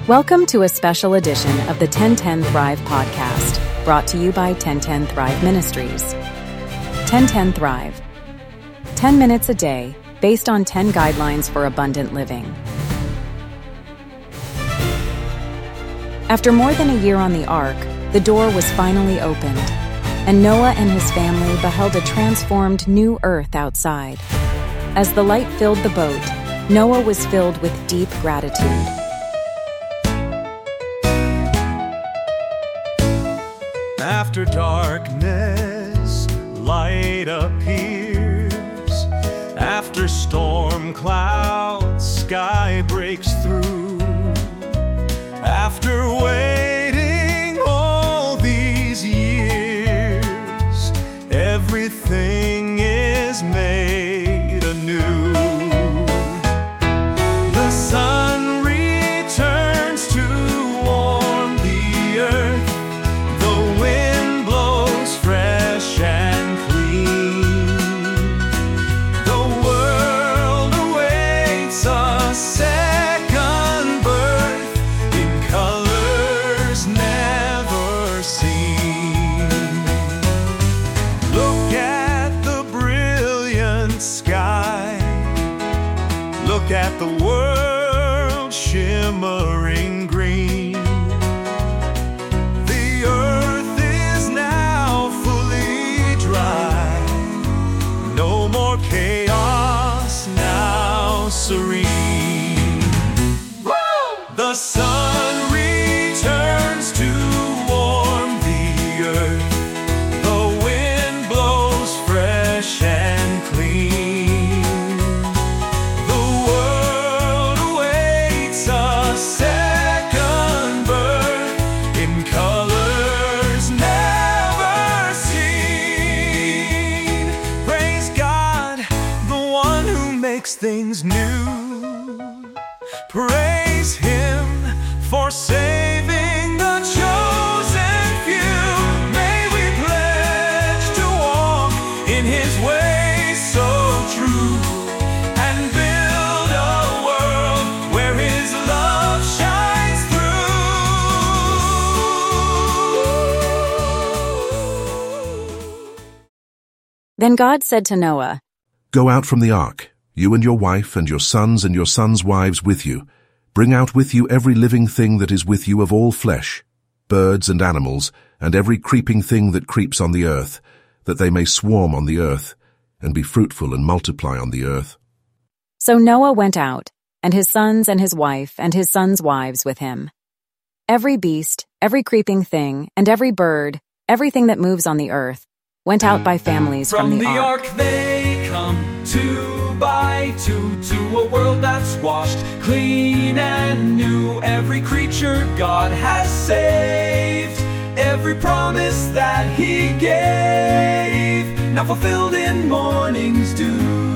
Welcome to a special edition of the 1010 Thrive podcast, brought to you by 1010 Thrive Ministries. 1010 Thrive. 10 minutes a day, based on 10 guidelines for abundant living. After more than a year on the ark, the door was finally opened, and Noah and his family beheld a transformed new earth outside. As the light filled the boat, Noah was filled with deep gratitude. After darkness, light appears. After storm clouds, sky breaks through. After waiting all these years, everything is made anew. The sun returns to warm the earth. The wind blows fresh and clean. The world awaits a second birth in colors never seen. Look at the brilliant sky. Look at the world shimmering green. The earth is now fully dry. No more chaos, now serene. The sun returns to warm the earth. The wind blows fresh and clean. The world awaits a second birth in colors never seen. Praise God, the one who makes things new. Praise Him for saving the chosen few. May we pledge to walk in His ways so true, and build a world where His love shines through. Then God said to Noah, Go out from the ark, you and your wife and your sons wives with you. Bring out with you every living thing that is with you of all flesh, birds and animals, and every creeping thing that creeps on the earth, that they may swarm on the earth, and be fruitful and multiply on the earth. So Noah went out, and his sons and his wife and his sons' wives with him. Every beast, every creeping thing, and every bird, everything that moves on the earth, went out by families from the ark. They come two by two to a world that's washed clean and new. Every creature God has saved, every promise that He gave, now fulfilled in morning's dew.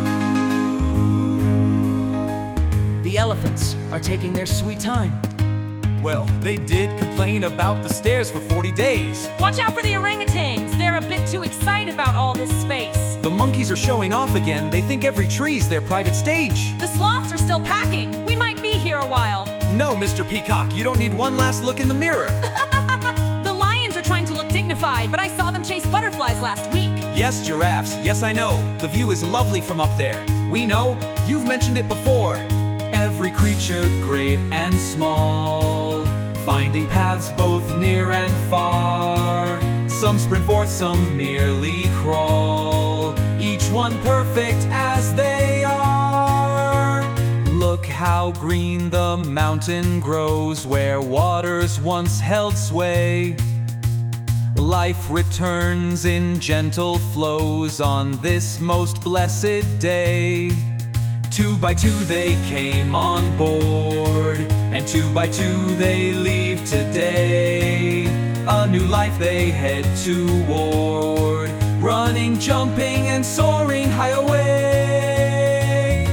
The elephants are taking their sweet time. Well, they did complain about the stairs for 40 days. Watch out for the orangutans. They're a bit too excited about all this space. The monkeys are showing off again. They think every tree's their private stage. The sloths are still packing. We might be here a while. No, Mr. Peacock, you don't need one last look in the mirror. The lions are trying to look dignified, but I saw them chase butterflies last week. Yes, giraffes, yes I know. The view is lovely from up there. We know, you've mentioned it before. Every creature, great and small, finding paths both near and far. Some sprint forth, some merely crawl, each one perfect as they are. Look how green the mountain grows, where waters once held sway. Life returns in gentle flows on this most blessed day. Two by two they came on board, and two by two they leave today. A new life they head toward, running, jumping, and soaring high away.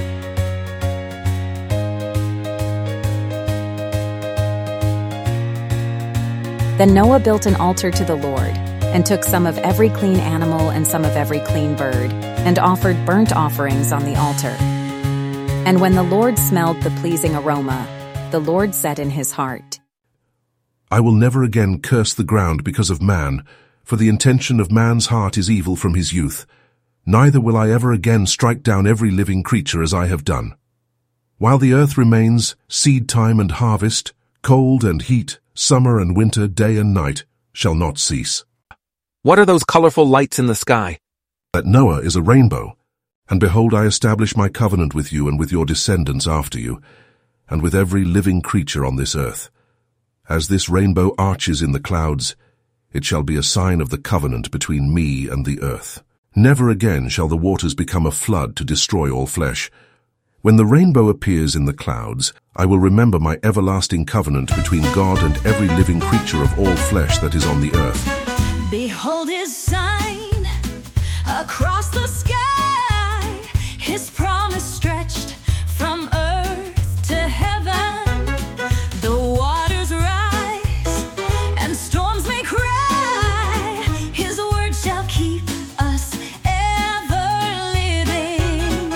Then Noah built an altar to the Lord, and took some of every clean animal and some of every clean bird, and offered burnt offerings on the altar. And when the Lord smelled the pleasing aroma, the Lord said in his heart, I will never again curse the ground because of man, for the intention of man's heart is evil from his youth. Neither will I ever again strike down every living creature as I have done. While the earth remains, seed time and harvest, cold and heat, summer and winter, day and night, shall not cease. What are those colorful lights in the sky? That Noah is a rainbow. And behold, I establish my covenant with you and with your descendants after you, and with every living creature on this earth. As this rainbow arches in the clouds, it shall be a sign of the covenant between me and the earth. Never again shall the waters become a flood to destroy all flesh. When the rainbow appears in the clouds, I will remember my everlasting covenant between God and every living creature of all flesh that is on the earth. Behold his sign across the sky. His promise stretched from earth to heaven. The waters rise and storms may cry. His word shall keep us ever living.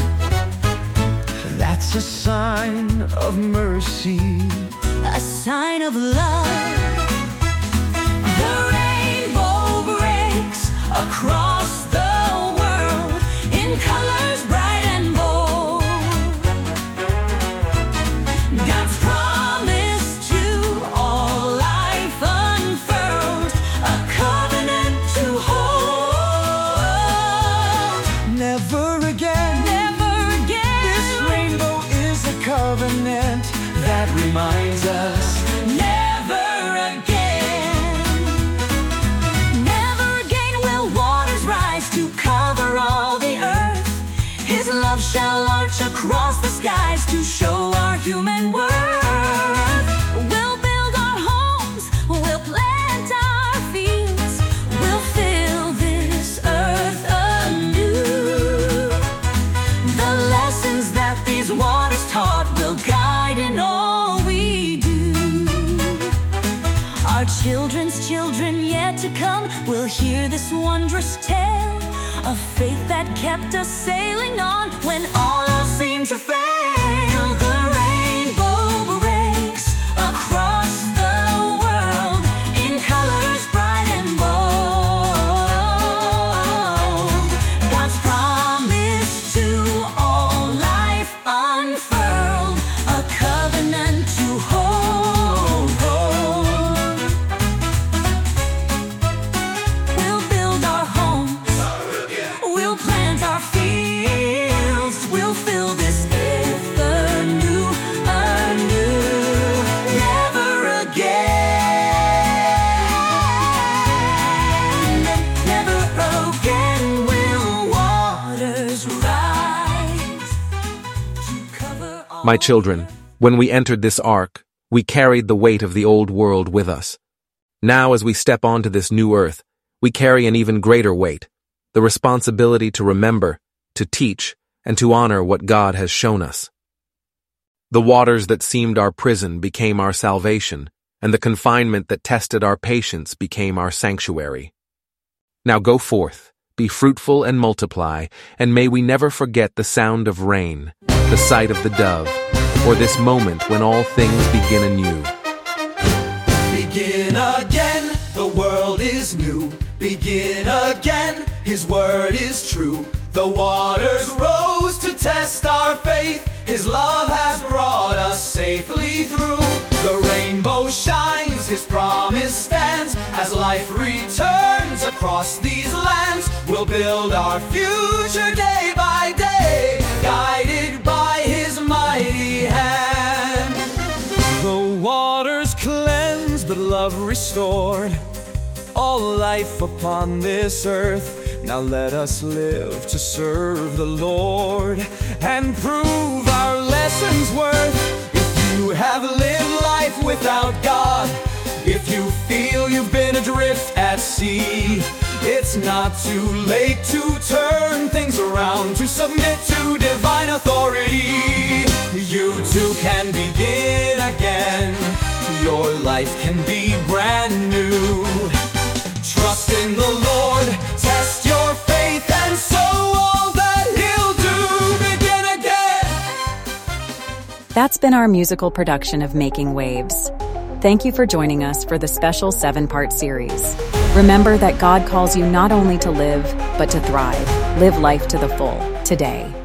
That's a sign of mercy, a sign of love. The rainbow breaks across the world in colors bright and bold. God's promise to all life unfurled, a covenant to hold. never again. Never again. This rainbow is a covenant that reminds us. Never again. Never again will waters rise to cover all the earth. His love shall arch across the skies to show our human worth. We'll build our homes, we'll plant our fields, we'll fill this earth anew. The lessons that these waters taught will guide in all we do. Our children's children yet to come will hear this wondrous tale of faith that kept us sailing on when all else seemed to fail. The rainbow breaks across the world in colors bright and bold. God's promise to all life unfurled, a covenant to hold. We'll build our homes, we'll plant our fields, we'll fill this earth anew. Never again will waters rise to cover all. My children, when we entered this ark, we carried the weight of the old world with us. Now, as we step onto this new earth, we carry an even greater weight, the responsibility to remember, to teach, and to honor what God has shown us. The waters that seemed our prison became our salvation, and the confinement that tested our patience became our sanctuary. Now go forth, be fruitful and multiply, and may we never forget the sound of rain, the sight of the dove, or this moment when all things begin anew. Begin again, the world is new. Begin again, His word is true. The waters rose to test our faith. His love has brought us safely through. The rainbow shines, His promise stands. As life returns across these lands, we'll build our future day by day, guided by His mighty hand. The waters cleansed, but love restored all life upon this earth. Now let us live to serve the Lord and prove our lessons worth. If you have lived life without God, if you feel you've been adrift at sea, it's not too late to turn things around, to submit to divine authority. You too can begin again. Your life can be brand new. Trust in the Lord, test your faith, and so all that He'll do. Begin again. That's been our musical production of Making Waves. Thank you for joining us for the special 7-part series. Remember that God calls you not only to live, but to thrive. Live life to the full, today.